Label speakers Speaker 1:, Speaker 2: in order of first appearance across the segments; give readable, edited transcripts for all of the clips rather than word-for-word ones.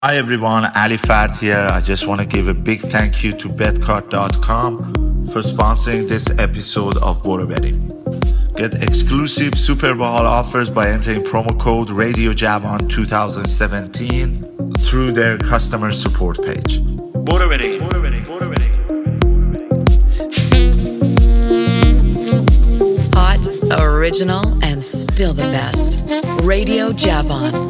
Speaker 1: Hi everyone, Ali Fard here. I just want to give a big thank you to betcard.com for sponsoring this episode of Bora Betting. Get exclusive Super Bowl offers by entering promo code RadioJavan 2017 through their customer support page. Bora Betting. Bora Betting. Bora Betting.
Speaker 2: Hot, original, and still the best. Radio Javan.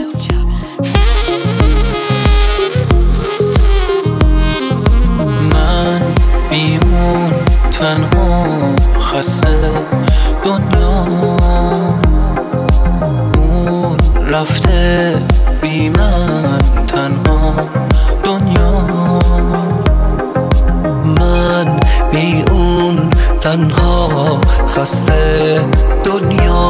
Speaker 3: بیمون تنها خسته دنیا اون رفته بی من تنها دنیا من بی اون تنها خسته دنیا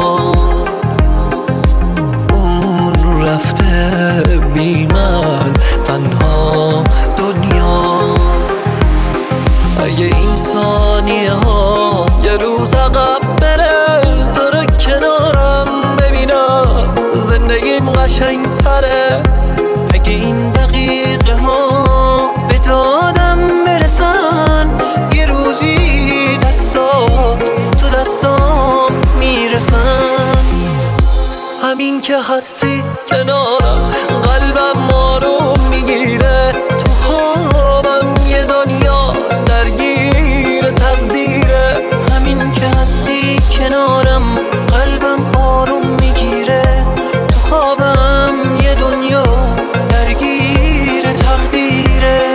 Speaker 3: اون رفته بی من تنها دنیا اگه این ثانیه ها یه روز عقب بره داره کنارم ببینم زندگیم قشنگ تره اگه این دقیقه ها به دادم برسن یه روزی دستات تو دستام میرسن همین که هستی کنارم قلبم آروم میگیره تو خوابم یه دنیا درگیر تقدیره همین که هستی کنارم قلبم آروم میگیره تو خوابم یه دنیا درگیر تقدیره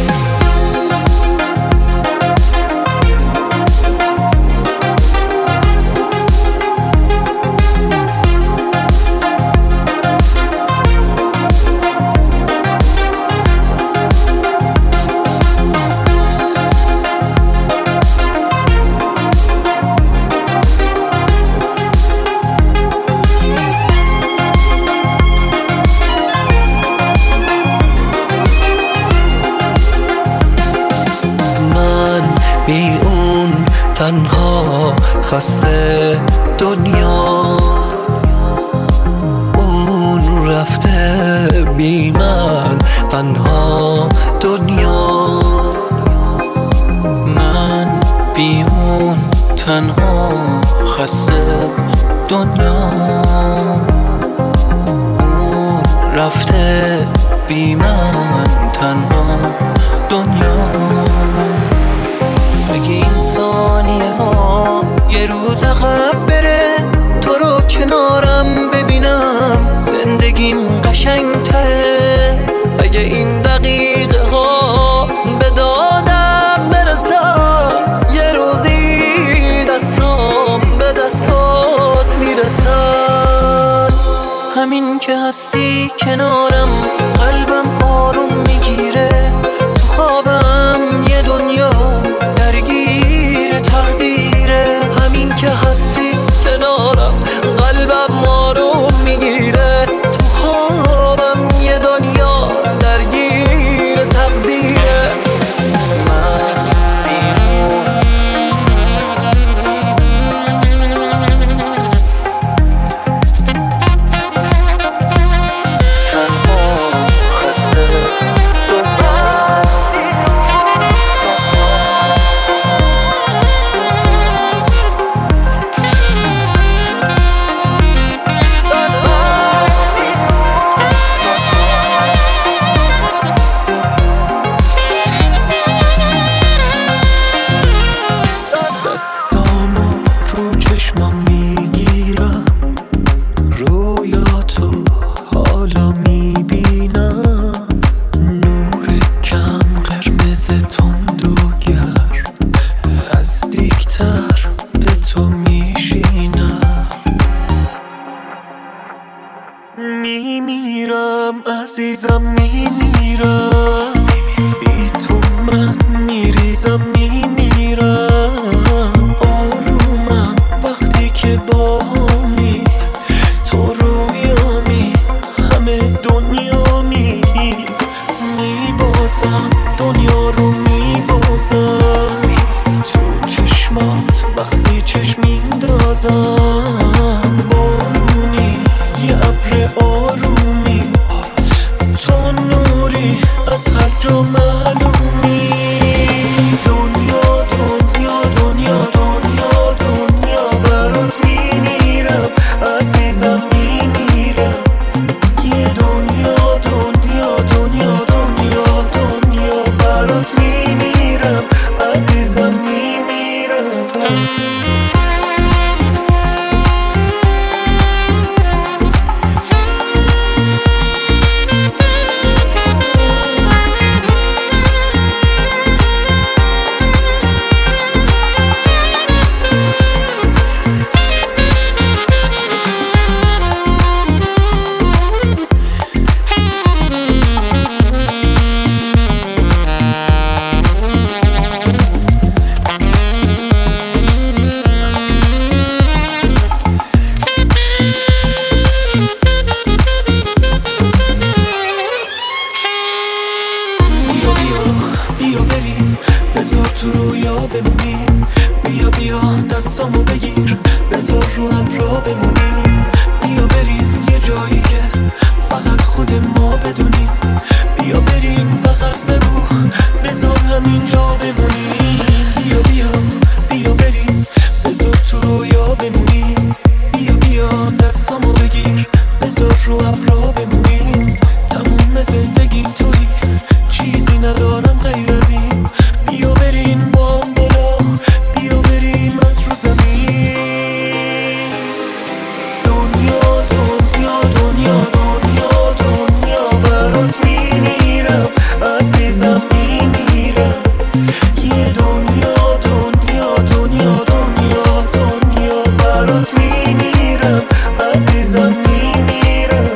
Speaker 3: بی اون تنها خسته دنیا اون رفته بی من تنها دنیا من بی اون تنها خسته دنیا اون رفته بی من تنها دنیا اگه این ثانیه ها یه روز عقب بره تو رو کنارم ببینم زندگیم قشنگ تره اگه این دقیقه ها به دادم برسن یه روزی دستام به دستات میرسن همین که هستی کنارم قلبم آروم میگیره تو خوابم یه دنیا درگیر تقدیره همین که هستی کنارم قلبم آروم میگیره تو خوابم یه دنیا درگیر تقدیره عزیزم میمیرم بی تو من میریزم میمیرم آرومم وقتی که باهمی تو رویامی همه دنیامی میبازم دنیا رو میبازم تو چشمات وقتی چشم میندازم بارونی یه ابر آرومی تو باشی از هر جا معلومی. دنیا دنیا دنیا دنیا دنیا برات میمیرم عزیزم میمیرم. یه دنیا دنیا دنیا دنیا دنیا برات میمیرم عزیزم میمیرم. بیا بریم بذار تو رویا بمونیم. بیا بیا دستامو بگیر بذار رو ابرا بمونیم. بیا بریم یه جایی که فقط خود ما بدونیم. بیا بریم فقط نگو بذار همینجا بمونیم. بیا بیا بیا بریم بذار تو رویا بمونیم. بیا بیا دستامو بگیر بذار رو ابرا بمونیم. تموم زندگی تویی چیزی ندارم غیر از این. بیا بریم با هم بالا بیا بریم از رو زمین. دنیا دنیا دنیا دنیا دنیا برات میمیرم عزیزم میمیرم. یه دنیا دنیا دنیا دنیا دنیا برات میمیرم عزیزم میمیرم.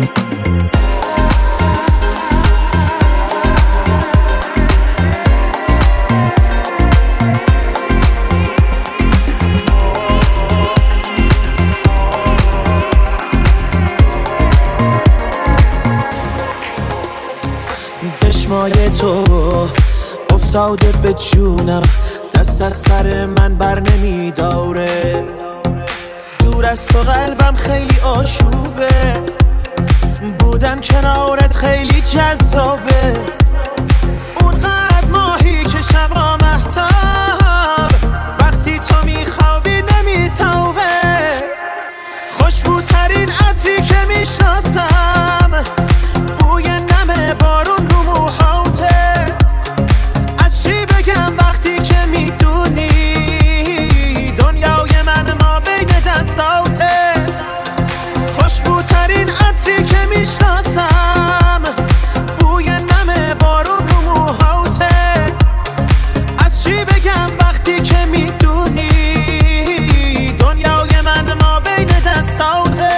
Speaker 3: چشمای تو افتاده به جونم دست از سر من بر نمیداره. دور از تو قلبم خیلی آشوبه بودن کنارت خیلی جذابه. اونقدر ماهی که شبا مهتاب وقتی تو میخوابی نمیتابه. خوشبوترین عطری که میشناسم بوی نم بارون رو موهاته. از چی بگم وقتی که میدونی دنیای من ما بین دستاته. خوشبوترین عطری که میشناسم بوی نم بارون رو موهاته. از چی بگم وقتی که میدونی دنیای من ما بین دستاته.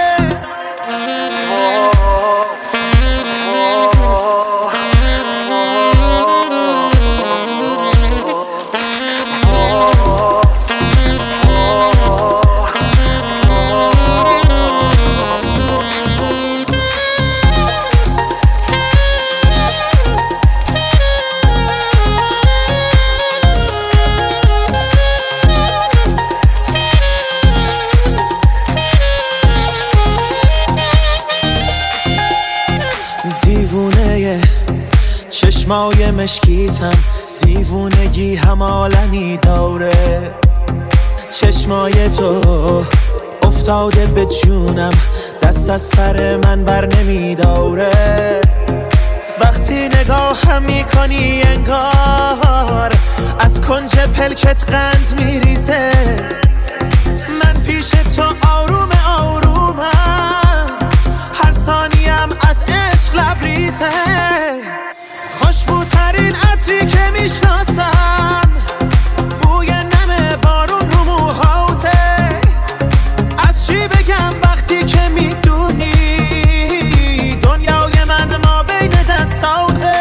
Speaker 3: دیوونه چشمای مشکیتم دیوونگی هم عالمی داره. چشمای تو افتاده به جونم دست از سر من بر نمیداره. وقتی نگاهم میکنی انگار از کنج پلکت قند میریزه. من پیش تو آروم آرومم هر ثانیم از عشق لبریزه. خوشبوترین عطری که میشناسم بوی نم بارون رو موهاته. از چی بگم وقتی که میدونی دنیای من ما بین دستاته.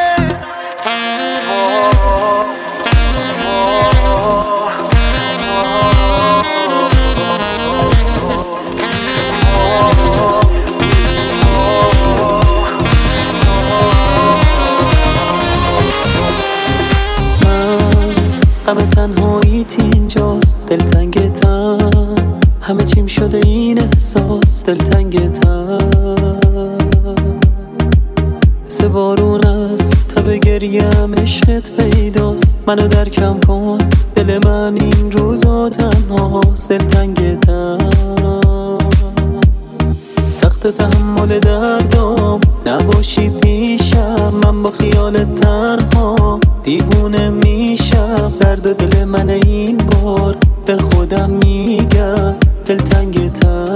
Speaker 4: همه تنهاییت اینجاست دلتنگتم. همه چیم شده این احساس دلتنگتم. مثل مثل بارون است تب گریم عشقت پیداست. منو درکم کن دل من این روزا تنهاست. دلتنگتم سخت تحمل دردم نباشی پیشم. من با خیالت تنها دیوونه میشم. درد دل من این بار به خودم میگم دلتنگتم.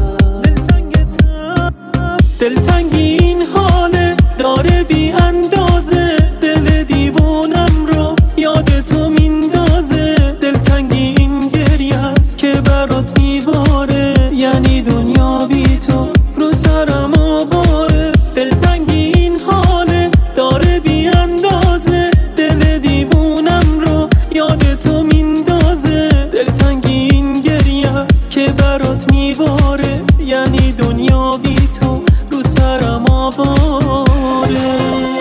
Speaker 4: دلتنگی این حاله داره بی اندازه. دل دیوونم رو یاد تو میندازه. دلتنگی این گریه است که برات میباره. یعنی دنیا بی تو رو سرم آواره. دلتنگی این حاله داره بی اندازه. دل دیوونم رو یاد تو میندازه. دلتنگی این گریه است که برات میباره. یعنی دنیا بی تو رو سرم آواره.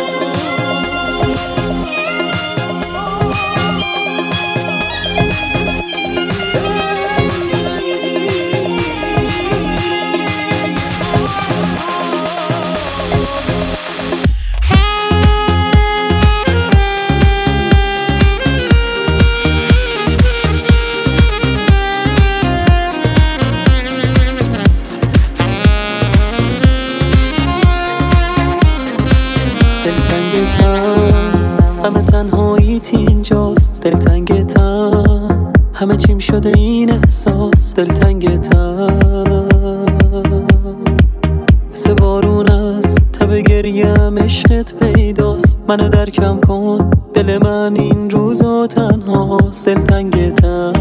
Speaker 4: همه تنهاییت اینجاست. دلتنگتم همه چیم شده این احساس. دلتنگتم مثل بارون است تب گریم عشقت پیداست. منو درکم کن دل من این روزا تنهاست. دلتنگتم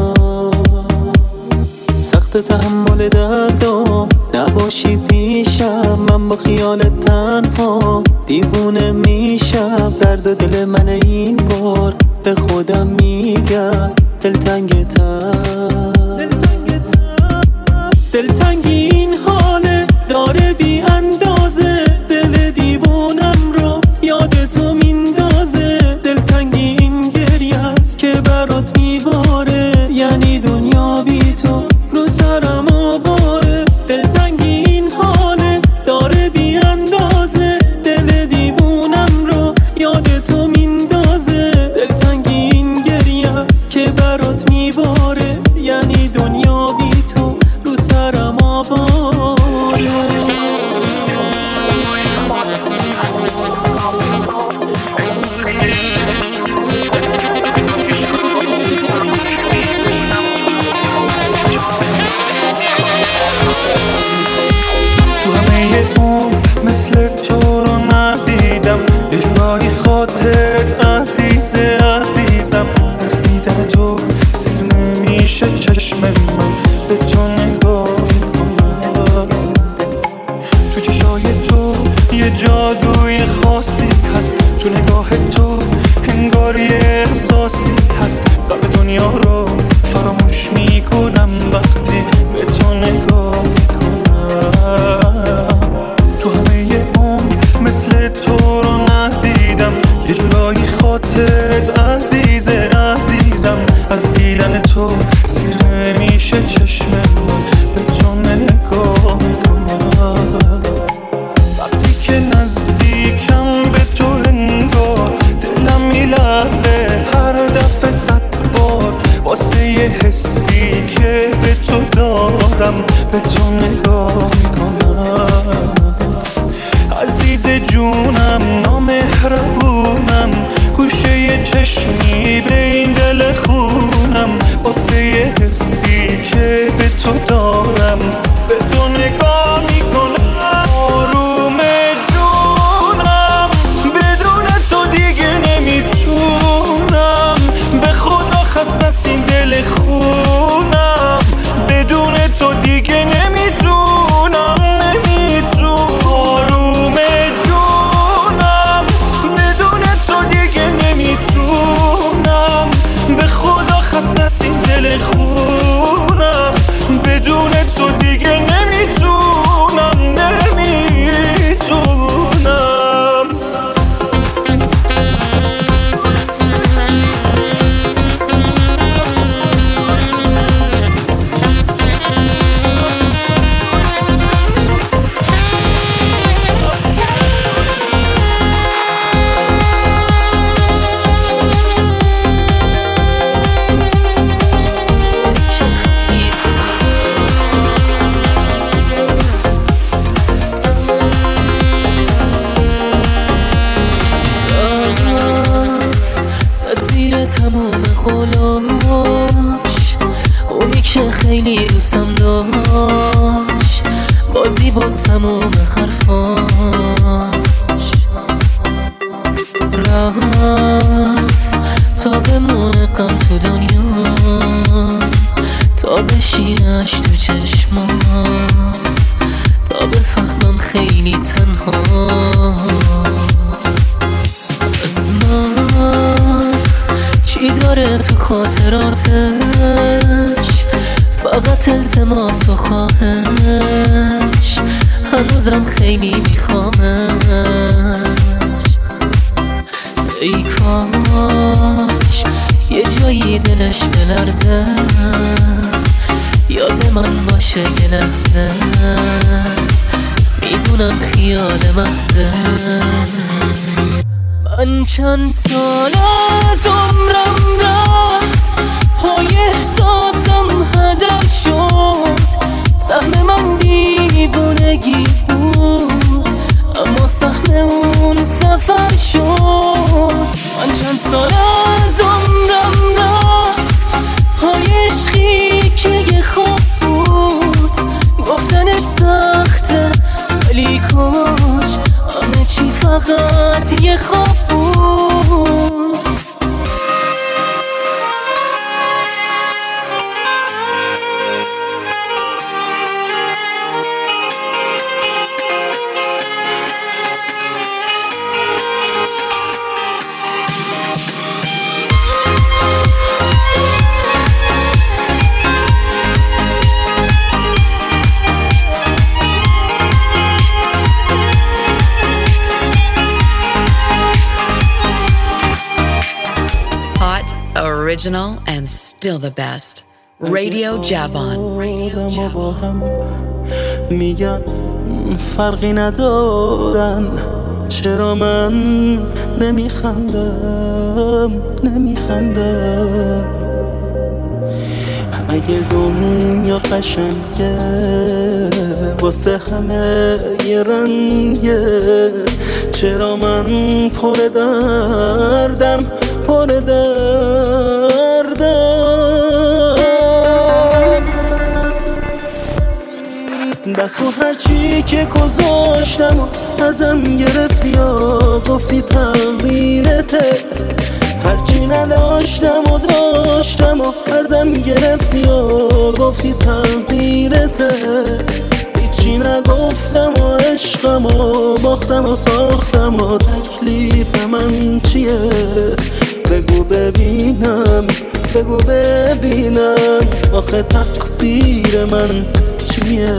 Speaker 4: سخت تحمل دردم نباشی پیشم. من با خیالت تنها دیوونه میشم. درد دل من این بار به خودم میگم دلتنگتم. دلتنگی این حاله داره بی اندازه. دل دیوونم رو یاد تو میندازه. دلتنگی این گریه است که برات میباره. یعنی دنیا بی تو رو سرم آواره. دلتنگی این حاله داره بی اندازه. دل دیوونم رو یاد تو میندازه. دلتنگی این گریه است که برات میباره. یعنی دنیا بی تو رو سرم آواره.
Speaker 3: تو همه اون مثل تو رو ندیدم. یه جورایی خاطرت عزیزه عزیزم. از دیدن تو سیر نمیشه چشم من به تو نگاه کنم. تو چشای تو یه جادوی خاصی هست. تو نگاه تو انگار یه احساسی هست. قلب دنیا رو فراموش میکنم وقتی به تو نگاه میکنم. تو همه اون مثل تو رو ندیدم. یه جورایی خاطرت عزیزه عزیزم. از دیدن تو سیر نمیشه چشم من به تو نگاه میکنم. وقتی که نزدیکم به تو انگار دلم میلرزه هر دفعه 100 بار. واسه یه حسی که به تو دارم به تو نگاه میکنم. عزیز جونم نامهربونم. گوشه یه چشمی به این دل خونم. واسه یه حسی که به تو دارم به تو نگاه میکنم. آروم جونم بدون تو دیگه نمیتونم. به خدا خسته است این دل خونم. بدون تو دیگه نمیتونم.
Speaker 4: تمام قولاش، اونی که خیلی دوستم داشت، بازی با تمام حرفاش. رفت تا بمونه غم تو دنیا، تا بشینش تو چشمام، تا بفهمم خیلی تنها. از من چی داره تو خاطراتش، فقط التماس و خواهش، هنوزم خیلی میخوامش. ای کاش یه جایی دلش بلرزه، یاد من باشه یه لحظه، میدونم خیال محضه. من چند سال از عمرم رفت، پای احساسم هدر شد، سهم من دیوونگی بود، اما سهم اون سفر شد. من چند سال از عمرم رفت، پای عشقی که یه خواب بود، گفتنش سخته ولی کاش همه چی فقط یه خواب بود.
Speaker 2: Original and still the best. Radio Javon.
Speaker 3: آدم با هم میگن فرقی ندارن، چرا من نمیخندم. اگه دنیا قشنگه واسه همه یه رنگه، چرا من پر دردم. دست و هرچی که گذاشتم و ازم گرفتی و گفتی تقدیرته، هرچی نداشتم و داشتم و ازم گرفتی و گفتی تقدیرته. هیچی نگفتم و عشقم و باختم و ساختم و تکلیف من چیه؟ بگو ببینم آخه تقصیر من چیه؟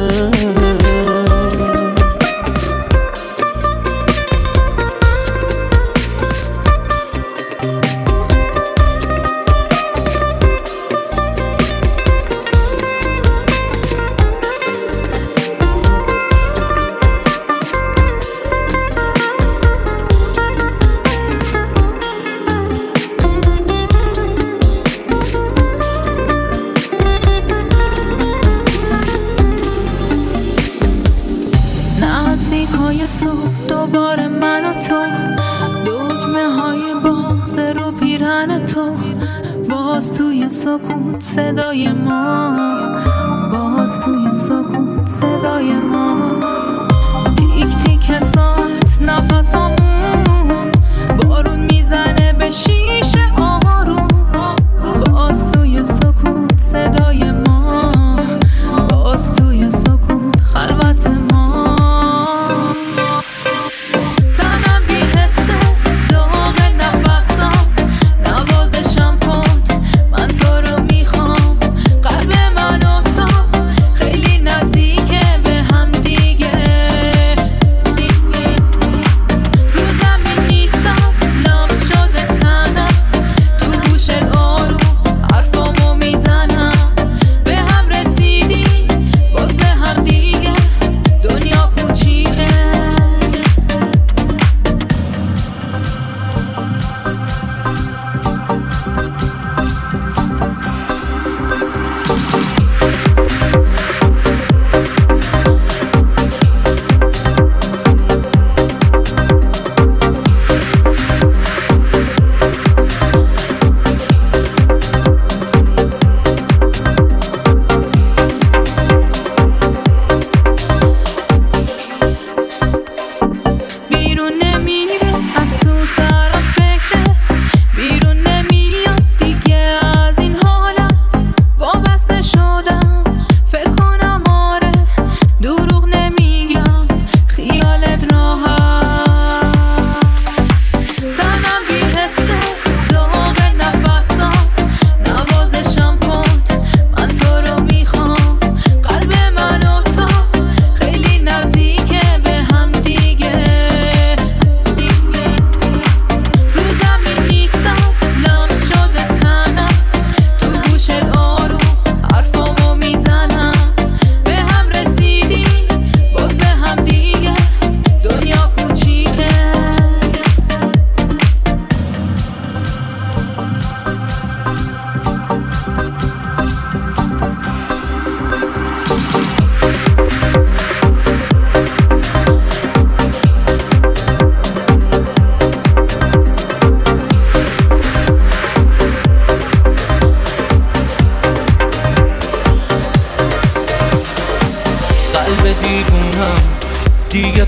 Speaker 5: دوباره من و تو، دکمه های باز رو پیرهن تو، باز توی سکوت صدای ما، تیک تیک ساعت نفسامون، بارون میزنه به شیشه آروم، باز توی سکوت صدای ما، باز توی سکوت خلوت ما.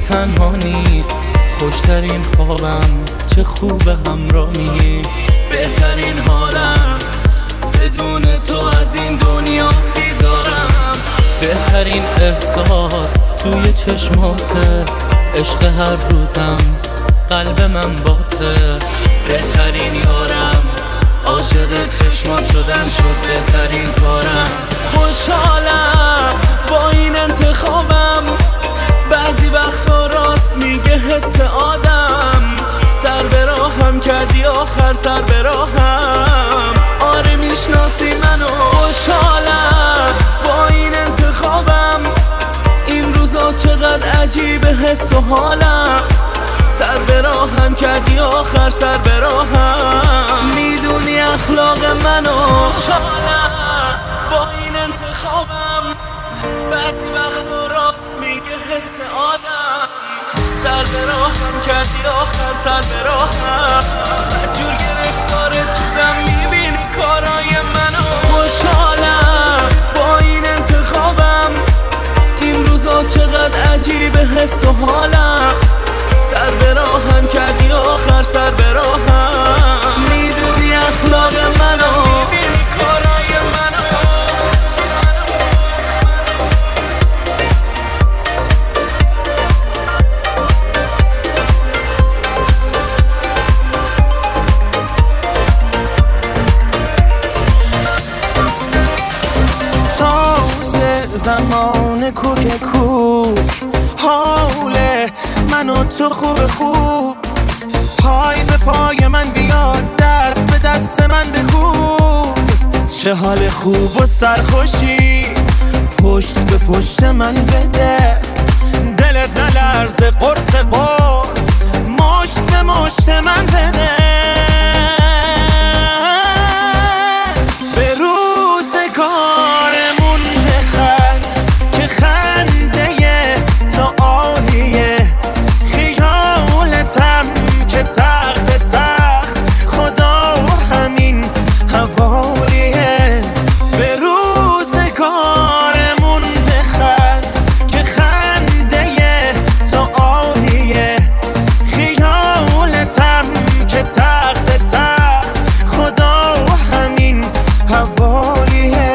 Speaker 3: تنها نیست. خوشترین خوابم چه خوب همراهی، بهترین حالم بدون تو از این دنیا بیزارم. بهترین احساس توی چشماته، عشق هر روزم قلب من باته. بهترین یارم عاشق چشمات شدن شد بهترین کارم. خوشحالم با این انتخابم، بعضی وقتا راست میگه حس آدم. سر به راهم کردی آخر سر به راهم، آره میشناسی منو. خوشحالم با این انتخابم، این روزا چقدر عجیبه حس و حالم. سر به راهم کردی آخر سر به راهم، میدونی اخلاق منو. خوشحالم با این انتخابم، بعضی وقتا راست میگه حس آدم. سر به راهم کردی آخر سر به راهم، جور گرفتار چودم میبینی کارای منو. خوشحالم با این انتخابم، این روزا چقدر عجیبه حس و حالم. سر به راهم کردی آخر سر به راهم، میدونی اخلاق منو، میبینی کارای منو.
Speaker 6: زمان کوک کوک حاله منو تو خوب خوب، پای به پای من بیاد دست به دست من بکوب. چه حال خوب و سرخوشی پشت به پشت من بده، دلت نلرزه قرص قرص مشت به مشت من بده. به روزگارمون بخند که خنده تو عالیه، خیالتم که تخت تخت خدا همین حوالیه. به روزگارمون بخند که خنده تو عالیه، خیالتم که تخت تخت خدا همین حوالیه.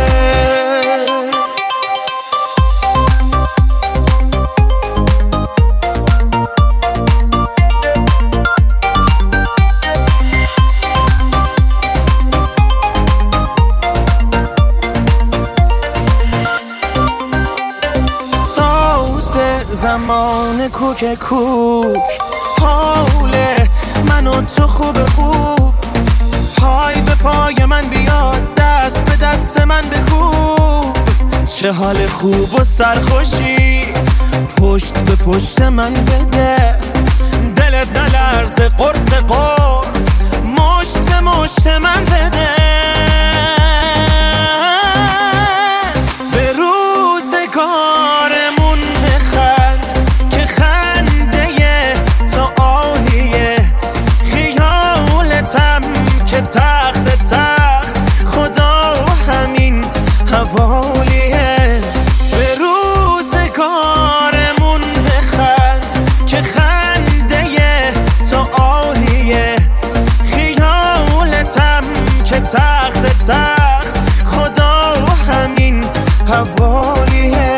Speaker 6: زمان کوک کوک حاله منو تو خوب خوب، پای به پای من بیاد دست به دست من بکوب. چه حال خوب و سرخوشی پشت به پشت من بده، دلت نلرزه قرص قرص مشت به مشت من بده. به روزگارمون بخند که خنده تو عالیه، خیالتم که تخت تخت خدا همین حوالیه. به روزگارمون بخند که خنده تو عالیه، خیالتم که تخت تخت خدا همین حوالیه.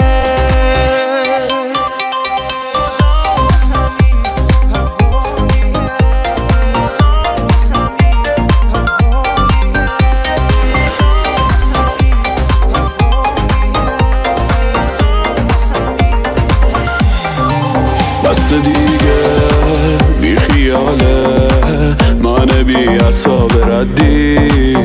Speaker 7: بس دیگه بی خیاله من بی عصاب ردی،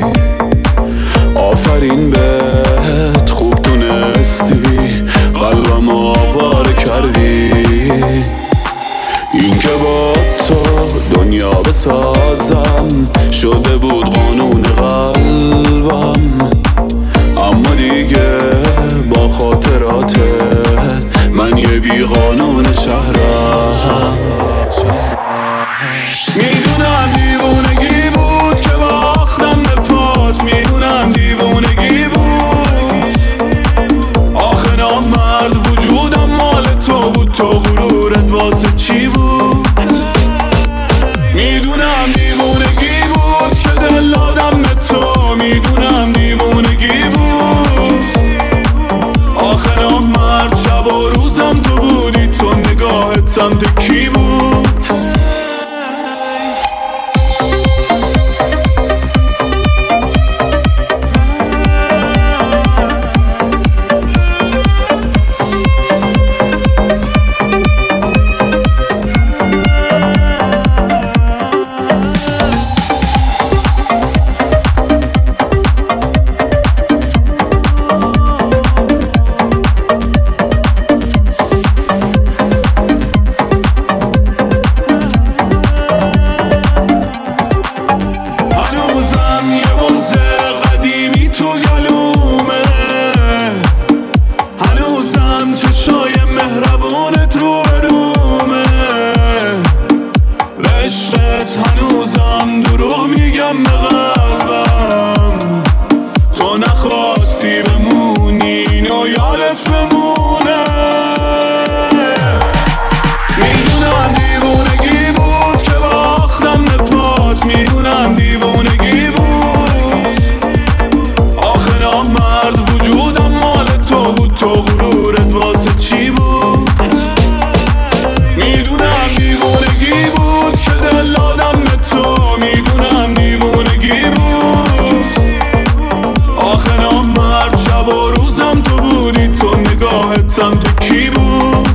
Speaker 7: آفرین بهت خوب تونستی قلبم آواره کردی. این که با تو دنیا بسازم شده بود قانون قلبم، اما دیگه با خاطراتت من یه بی قانون شهرم. میدونم دیوونگی بود که باختم به پات، میدونم دیوونگی بود، آخه نامرد وجودم مال تو بود، تو غرور عشقت هنوزم دروغ میگم به قلبم، تو نخواستی بمونی اینو یادت بمونه. میدونم دیوونگی بود که باختم به پات، میدونم دیوونگی بود، آخه نامرد وجودم مال تو بود، تو غرورت واسه چی بود؟ میدونم دیوونگی بود که دل دادم به تو، میدونم دیوونگی بود، آخه نامرد شب و روزم تو بودی، تو نگاهتم تو کی بود؟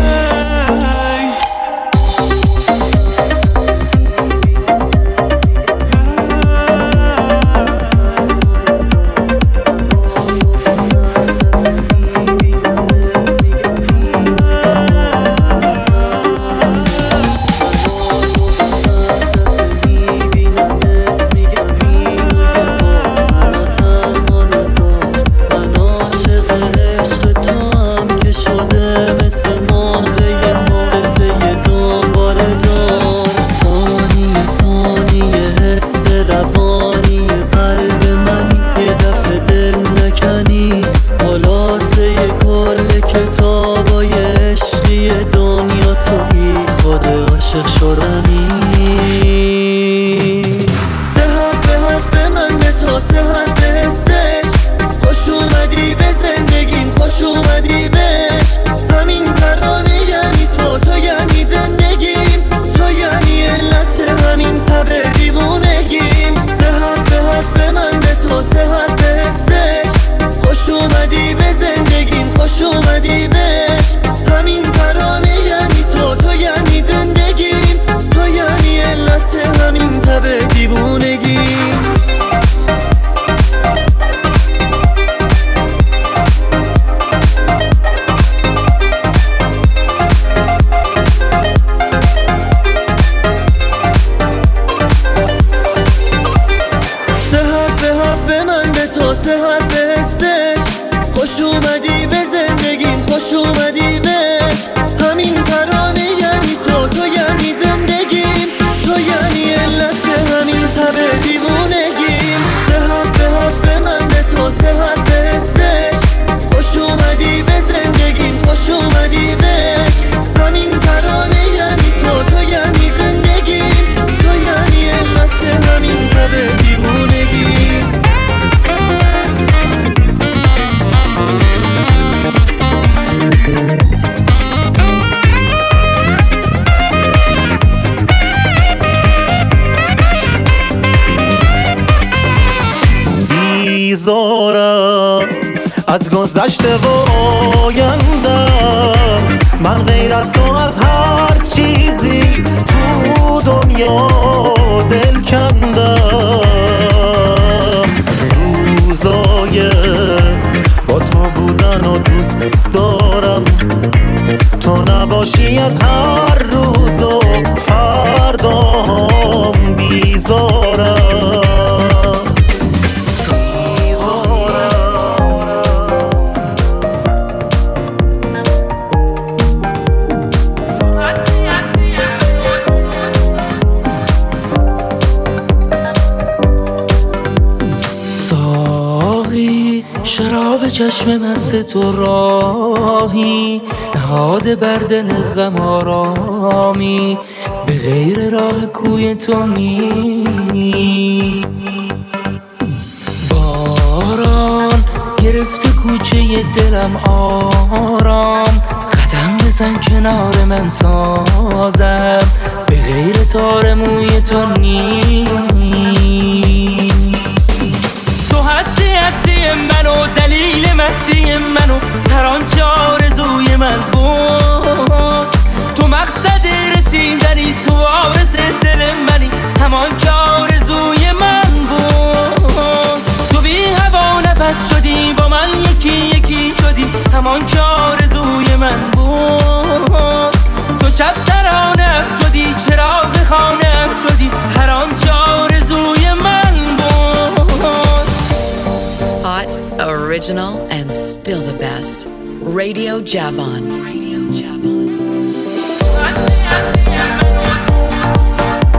Speaker 3: از گذشته و آیندم، من غیر از تو از هر چیزی تو دنیا دل کندم. روزای با تو بودن و دوست دارم، تو نباشی از هر روز و فردام بیزارم.
Speaker 4: شراب چشم مست تو راهی، نهاده بر دل غم آرامی، به غیر راه کوی تو نیست. باران گرفته کوچه دلم آرام، قدم بزن کنار من سازم، به غیر تار موی تو نیست. هستی منو دلیل مستی منو، هر آنچه آرزوی من بود، تو مقصد رسیدنی، تو وارث دل منی، همان که آرزوی من بود. تو بی هوا نفس شدی، با من یکی یکی شدی، همان که آرزوی من بود. تو شب ترانه شدی، چراغ خانه شدی، هر آنچه آرزوی من بود.
Speaker 2: Hot, original, and still the best. Radio Javon.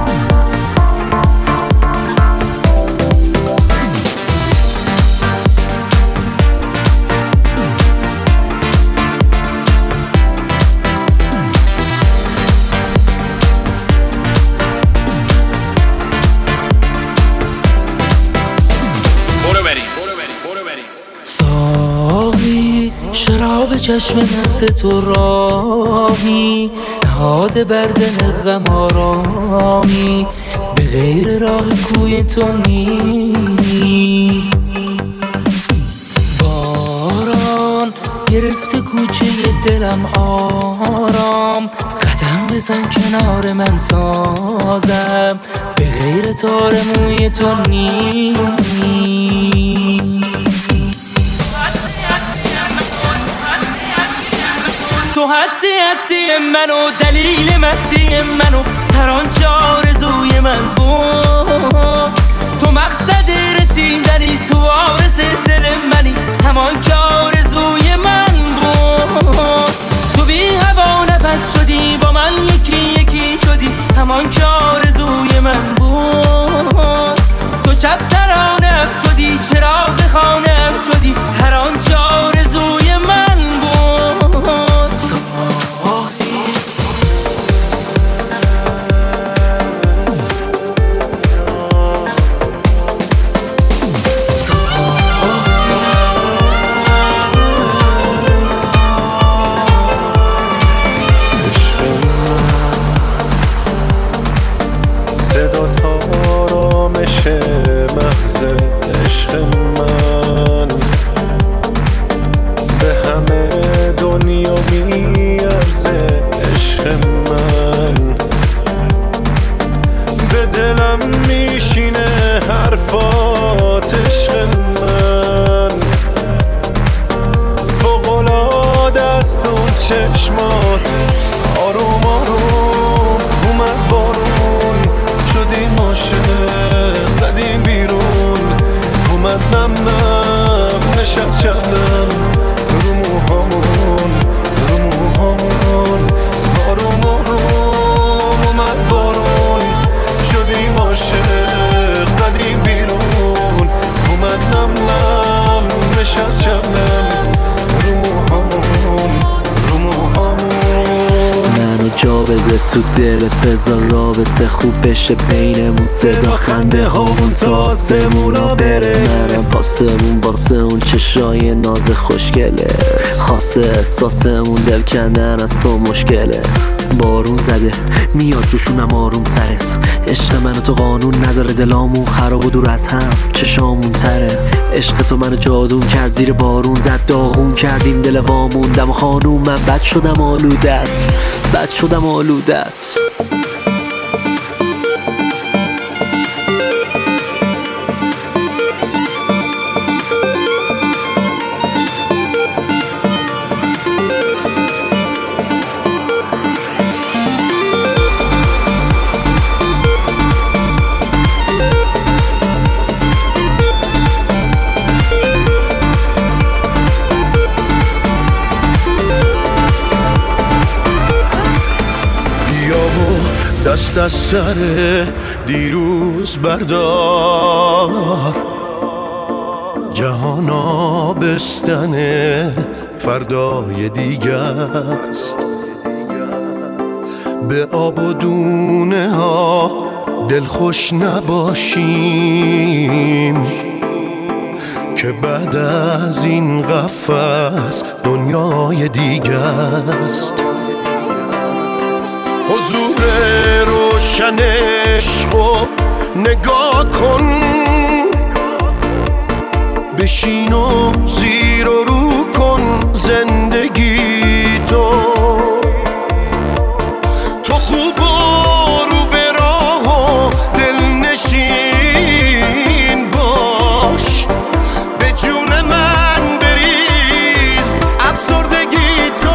Speaker 4: آب چشم مست تو راهی، نهاده بر دل غم آرامی، به غیر راه کوی تو نیست. باران گرفته کوچه دلم آرام، قدم بزن کنار من سازم، به غیر تار موی تو نیست. تو هستی منو، دلیل مستی منو، هر آنچه آرزوی من بود. تو مقصد رسیدنی، تو وارث دل منی، همان که آرزوی من بود. تو بی هوا نفس شدی، با من یکی یکی شدی، همان که آرزوی من بود. تو شب ترانه شدی، چراغ خانه شدی، هر آنچه آرزوی من بود.
Speaker 8: تو دلت بذار رابطه خوب بشه بینمون، صدا خنده هامون تا آسمونا بره. منم پاسمون واسه اون چشای ناز خوشگله، خاصه احساسمون دل کندن از تو مشکله. بارون زده میاد روشونم آروم سرت، عشق منو تو قانون نداره، دلامون خراب و دور از هم چشامون تره. عشق تو منو جادون کرد، زیر بارون زد داغون کردیم دل واموندم. خانوم من بد شدم آلودت، بد شدم آلودت.
Speaker 7: دست از سر دیروز بردار، جهان آبستن فردای دیگه است. به آب و دونه ها دلخوش نباشیم، که بعد از این قفس دنیای دیگه است. حضور روشن عشقو نگاه کن، بشین و زیر و رو کن زندگی تو خوب و رو به راه و دلنشین باش، به جون من بریز افسردگی تو.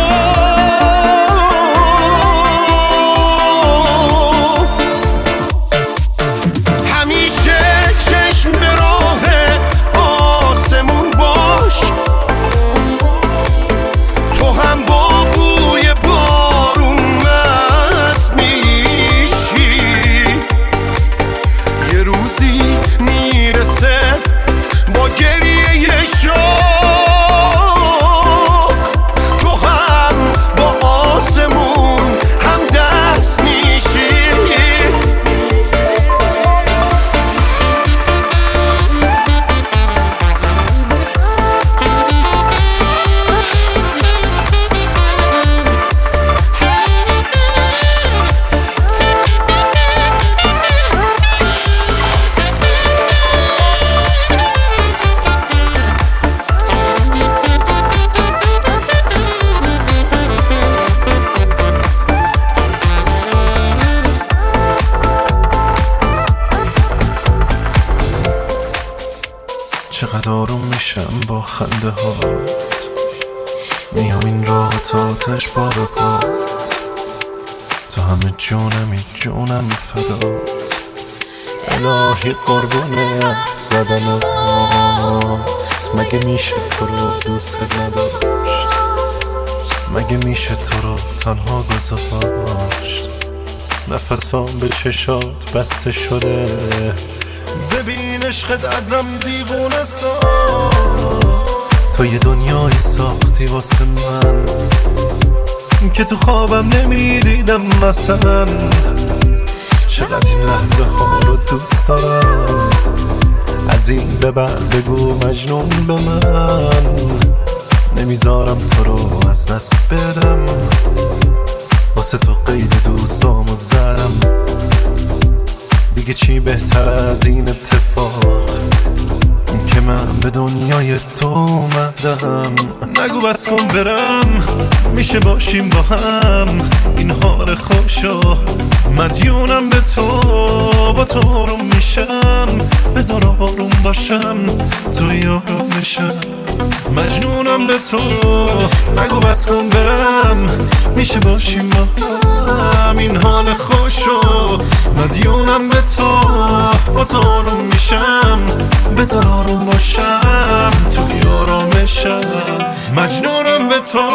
Speaker 7: همیشه چشم به راه آسمون
Speaker 6: چقدر آروم میشم با خنده هات، میام این راه تا آتش پا به پات، تو همه جونم فدات، الهی قربون حرف زدنات. مگه میشه تو رو دوست نداشت؟ مگه میشه تو رو تنها گذاشت؟ نفسام به چشات بسته شده، ببین عشقت ازم دیوونه ساز. تو یه دنیایی ساختی واسه من که تو خوابم نمیدیدم مثلا. چقدر این لحظه ها رو دوست دارم، از این به بعد بگو مجنون به من. نمیذارم تو رو از دست بدم، واسه تو قید دوستامو زدم. دیگه چی بهتر از این اتفاق که من به دنیای تو اومدم. نگو بس کن برم، میشه باشیم با هم این حال خوشو. مدیونم به تو، با تو آروم میشم. بذار آروم باشم، توی آرومشم. مجنونم به تو، نگو بس کن برم، میشه باشیم با هم این حال خوشو. مدیونم به تو، با تو آروم میشم. بذار آروم باشم، توی آرامشم. مجنونم به تو.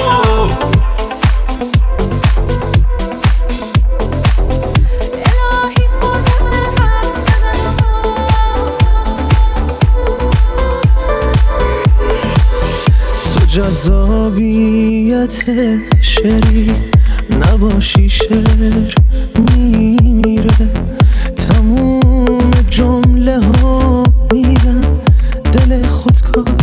Speaker 3: جذابیت شعری نباشی شعر میمیره، تموم جمله ها میرن دل خودکار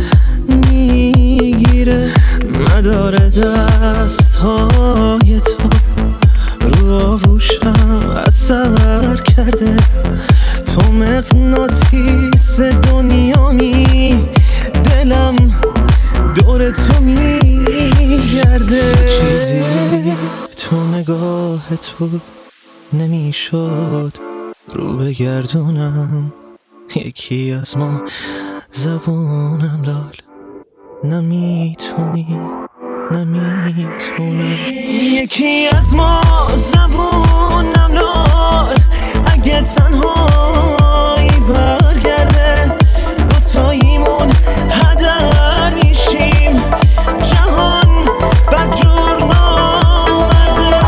Speaker 3: میگیره. مدار دست های تو رو آغوشم اثر کرده، تو مغناطیس دنیامی، دلم دور تو میگرده. چیزی تو نگاهت بود نمیشد رو بگردونم، یکی از ما زبونم لال نمیتونی نمیتونم. یکی از ما زبونم لال اگه تنهایی برگرده، دوتاییمون هدر میشیم، جهان بدجور ناورده.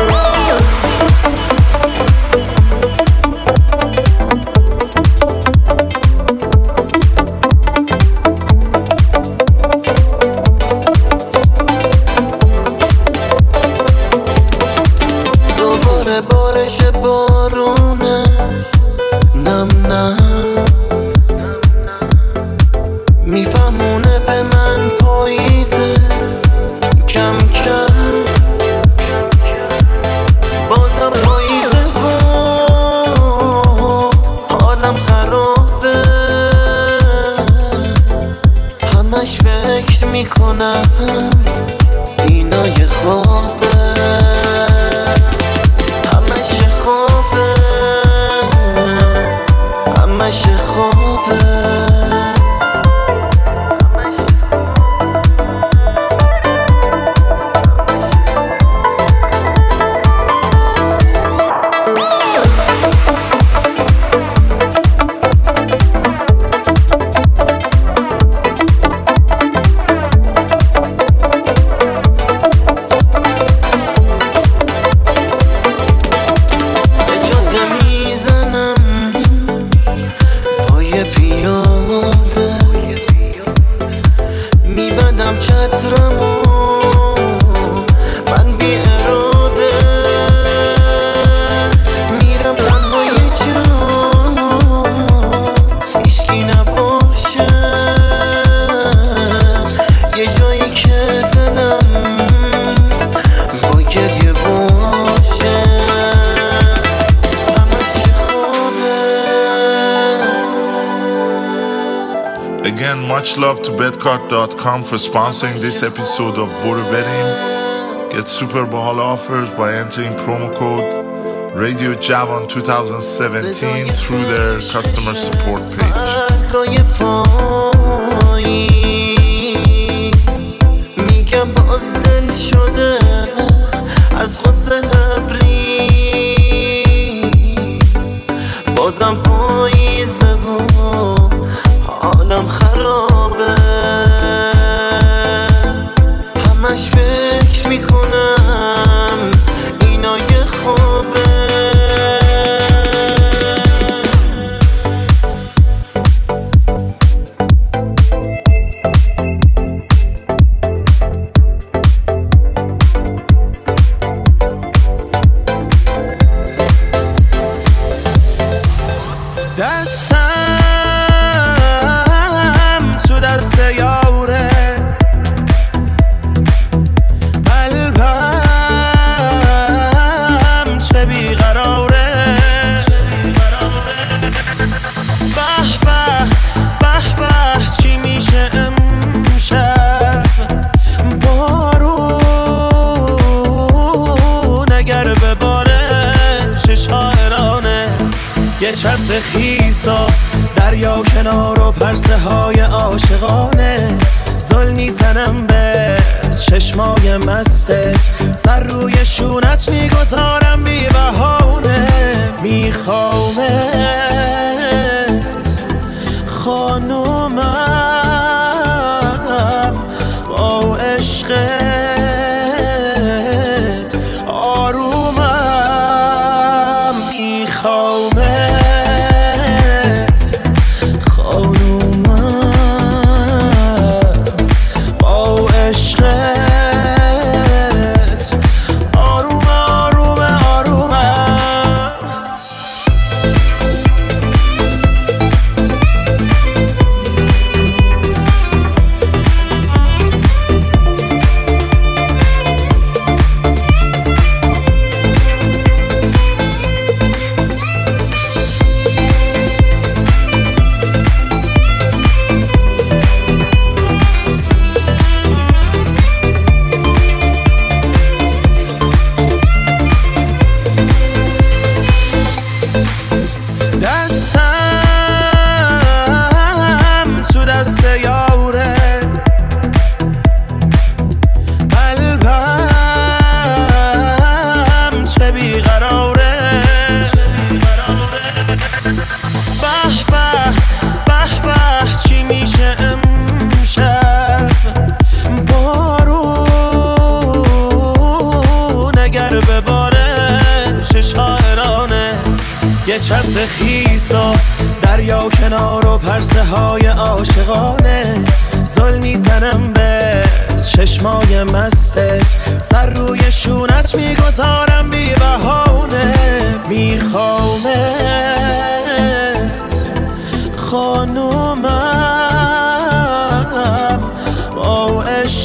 Speaker 3: دوباره بارش بارونه نم نم میفهمونه به من پاییزه کم کم، بازم پاییزه و حالم خرابه. همش فکر میکنم اینا یه خوابه، همش خوابه، همش خوابه.
Speaker 1: Again, much love to betcart.com for sponsoring this episode of Border Wedding. Get super bahal offers by entering promo code Radio Javon 2017 through their customer support page.
Speaker 6: میگم باز دل شده از غصه لبریز، بازم پاییزه و حالم خرابه، همش فکر میکنم اینا یه خوابه. دستم تو دست یاره، قلبم چه بیقراره، به به به به چی میشه امشب، بارون اگر بباره چه شاعرانه، یه چتر خیسا دریا کنار و پرسه های عاشقانه، زل میزنم به چشمای مستت، سر روی شونت میگذارم بی بهانه، میخوامت خانومم با عشقت آرومم، میخوامت یه چتر خیسا دریا کنار و پرسه های عاشقانه، زل میزنم به چشمای مستت، سر روی شونت میگذارم بی بهانه، میخوامت خانومم با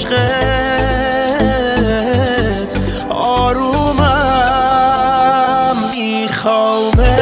Speaker 6: عشقت آرومم، میخوامت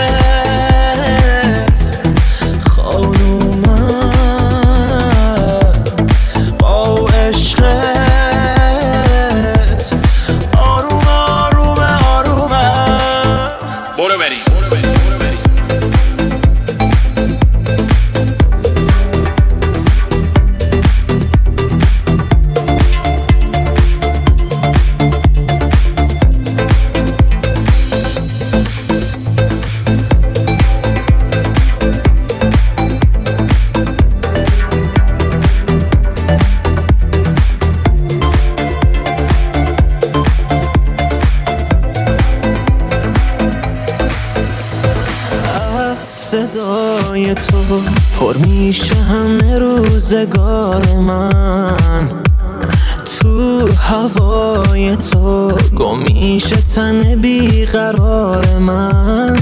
Speaker 6: صدای تو پر میشه همه روزگار من، تو هوای تو گم میشه تن بیقرار من،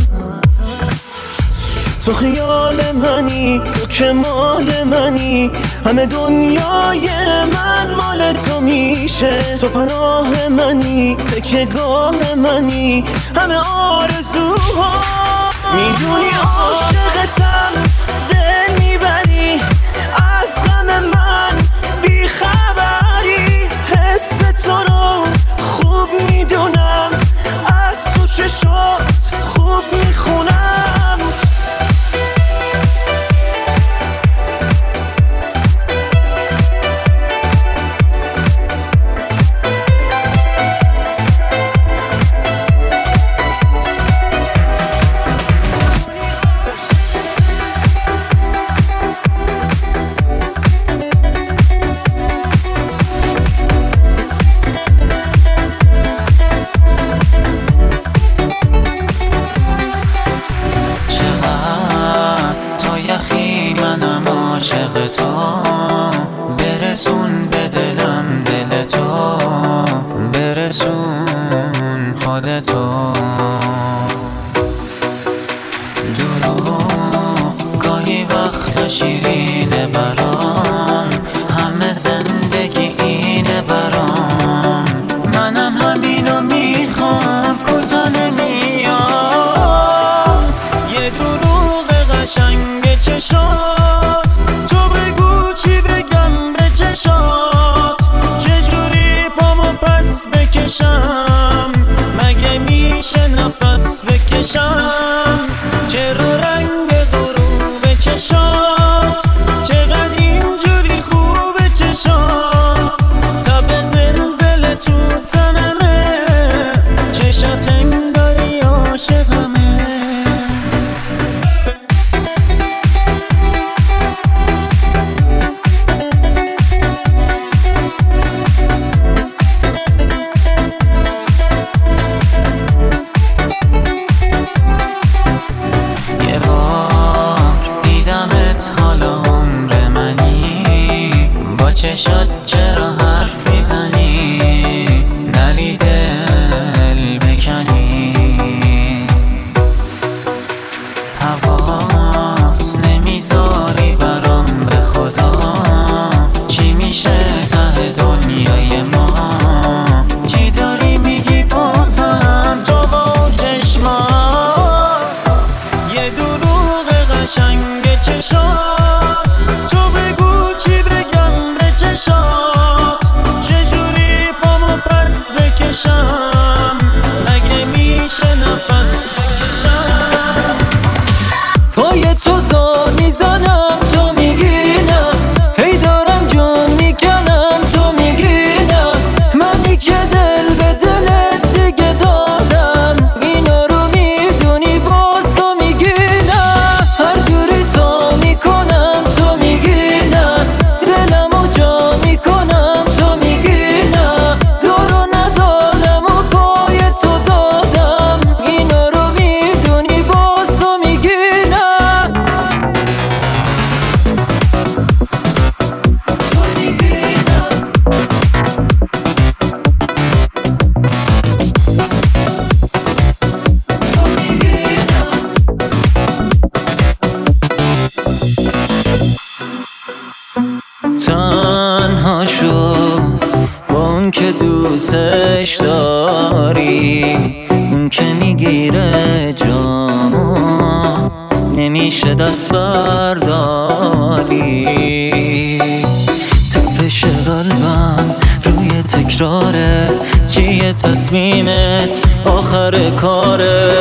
Speaker 6: تو خیال منی، تو که مال منی، همه دنیای من مال تو میشه، تو پناه منی، تکیه‌گاه منی، همه آرزوها میدونی عاشقتم، دل میبری از غم من بیخبری، حس تو رو خوب میدونم، از تو چشات
Speaker 4: عاشق تو، برسون به دلم دل تو، برسون خودتو. دروغ گاهی وقتا شیرینه برام، همه زندگی اینه برام، منم همینو میخوام کوتا نمیام. یه دروغ قشنگ چشات، تو بگو چی بگم به چشات، چجوری پامو پس بکشم، مگه میشه نفس بکشم، چرا رنگ غروب چشات چقدر اینجوری خوبه چشات، تب زلزله تو تنمه، چشات انگاری عاشقمه. چشات چرا حرف میزنی، نری دل بکنی، حواس نمیذاری برام به خدا، چی میشه ته دنیای ما، چی داری میگی بازم تو با چشمات، یه دروغ قشنگ چشات، تو بگو چی بگم به چشات، چجوری پامو پس بکشم، مگه میشه نفس بکشم. پای تو زار میزنم تو میگی نه، هی دارم جون میکنم تو میگی نه، منی که دل به دلت دیگه دادم، اینا رو میدونی باز تو میگی نه، هر جوری تا میکنم تو میگی نه، دلمو جا میکنم تو میگی نه، دورو ندارم و پای تو دادم، اینا رو میدونی باز تو میگی نه. تنها شو با اون که دوستش داری، اون که میگیره جامو نمیشه دست برداری، تپش قلبم روی تکراره، چیه تصمیمت آخر کاره،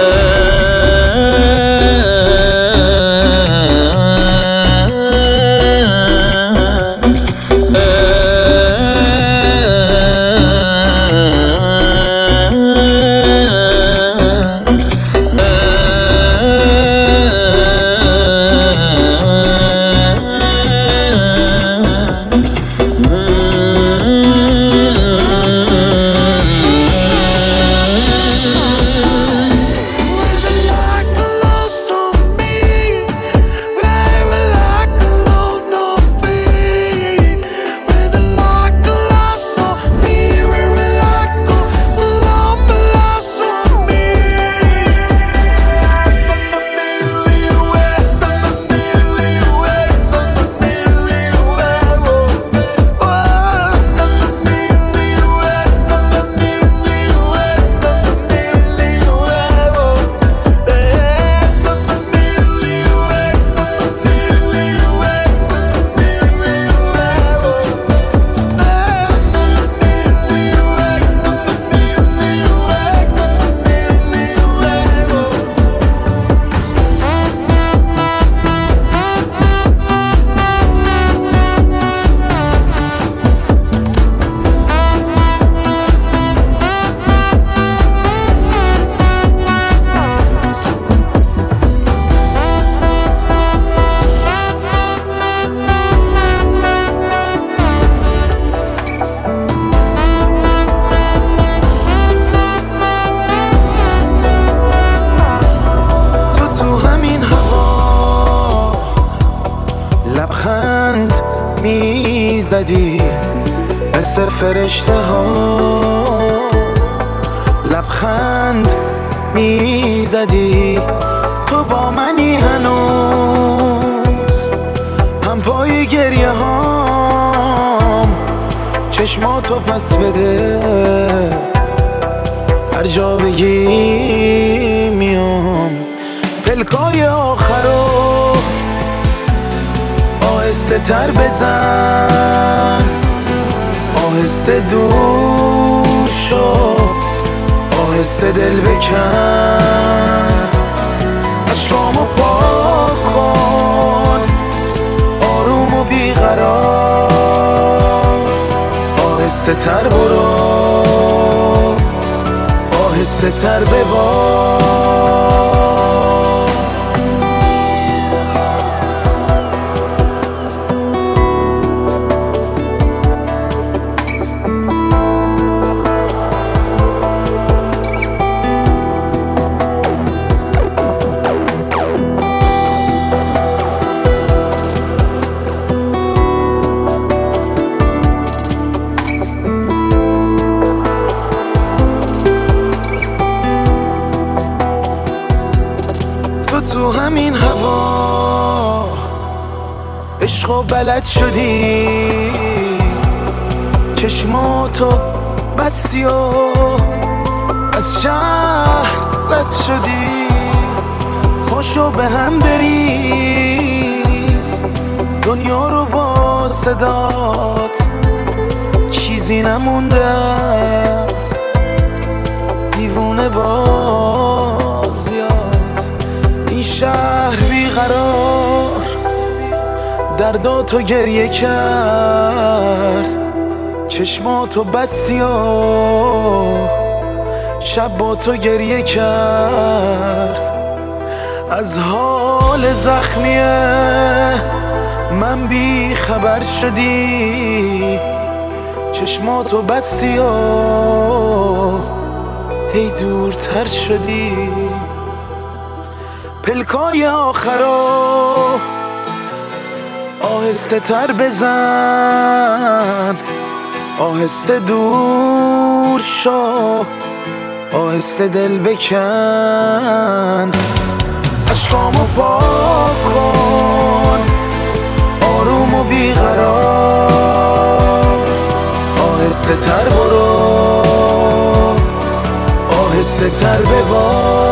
Speaker 6: میزدی مثل فرشته ها، لبخند میزدی تو با منی هنوز، هم پای گریه هام چشماتو پس بده، هر جا بگی میام. پلکای آخرو آهسته تر بزن، آهسته دور شو، آهسته دل بکن، عشقامو پاک کن، آروم و بیقرار، آهسته تر برو، آهسته تر ببار. تو همین هوا عشقو بلد شدی، چشماتو بستی و از شهر رد شدی، پاشو به هم بریز، دنیا رو با صدات چیزی نمونده است، دیوونه شهر بیقرار درداتو گریه کرد، چشماتو بستی و شب با تو گریه کرد، از حال زخمیه من بی خبر شدی، چشماتو بستی و هی دورتر شدی. پلکای آخرو آهسته تر بزن، آهسته دور شو، آهسته دل بکن، عشقامو پاک کن، آروم و بیقرار، آهسته تر برو، آهسته تر ببار.